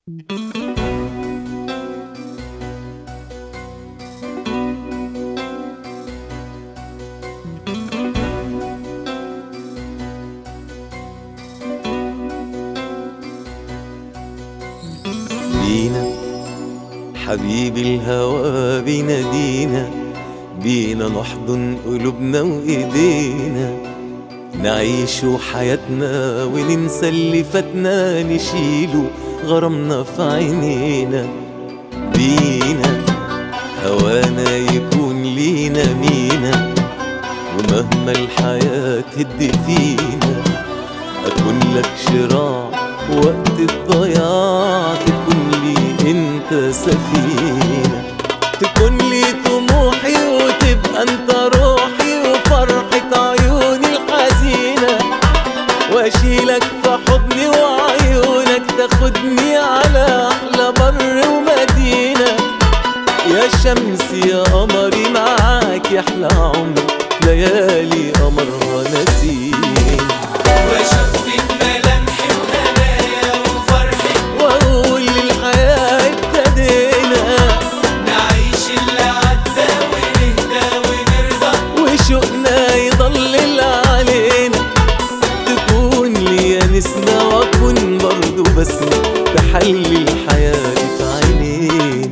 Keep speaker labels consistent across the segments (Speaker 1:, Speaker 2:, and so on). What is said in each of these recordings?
Speaker 1: بينا حبيبي الهوى بينادينا، بينا نحضن قلوبنا وإيدينا، نعيش حياتنا وننسى اللي فاتنا، نشيله غرامنا في عينينا. بينا هوانا يكون لينا مينا، ومهما الحياة تهد فينا، أكون لك شراع وقت الضياع، تكون لي انت سفينة، تكون لي طموحي وتبقى انت روحي وفرحة عيوني الحزينة، واشيلك في حضني وعيونك تاخدني على احلى بر ومدينة. يا شمس يا قمري معاك يحلى عمري، ليالي قمرها نسيم،
Speaker 2: واشوفك ملامحي وهنايا وفرحي،
Speaker 1: واقول للحياة ابتدينا،
Speaker 2: نعيش اللي عدى ونهدى ونرضى،
Speaker 1: وشوقنا يضلل علينا، تكون لي نسمة واكون برضو بسمة، تحلي الحياة في عينينا.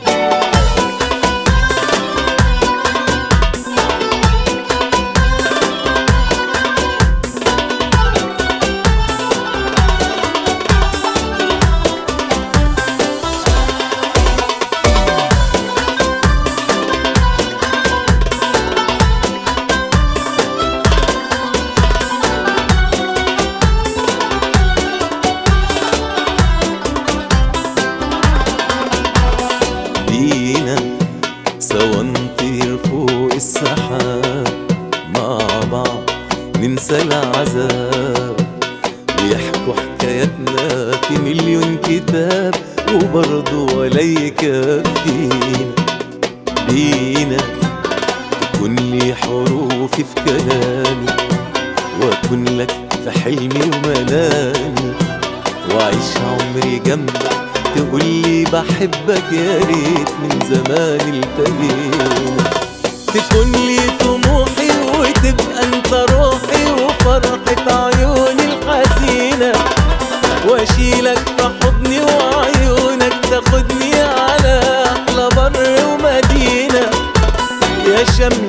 Speaker 1: بينا سوا نطير فوق السحاب مع بعض، ننسى العذاب، ويحكوا حكاياتنا في مليون كتاب، وبرضه ولا يكفينا. بينا تكون لي حروفي في كلامي، واكون لك في حلمي ومنامي، واعيش عمري جنبك تقولي بحبك، يا ريت من زمان التقينا، تكون لي طموحي وتبقى انت روحي وفرحة عيوني الحزينة، واشيلك في حضني وعيونك تاخدني على احلى بر ومدينة. يا شمس